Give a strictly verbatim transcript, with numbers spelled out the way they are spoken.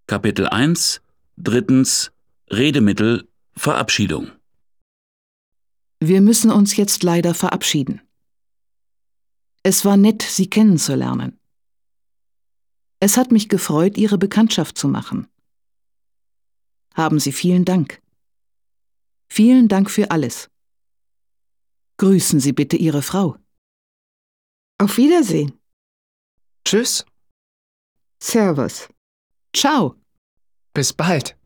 Kapitel eins, drittens Redemittel, Verabschiedung. Wir müssen uns jetzt leider verabschieden. Es war nett, Sie kennenzulernen. Es hat mich gefreut, Ihre Bekanntschaft zu machen. Haben Sie vielen Dank. Vielen Dank für alles. Grüßen Sie bitte Ihre Frau. Auf Wiedersehen. Tschüss. Servus. Ciao. Bis bald.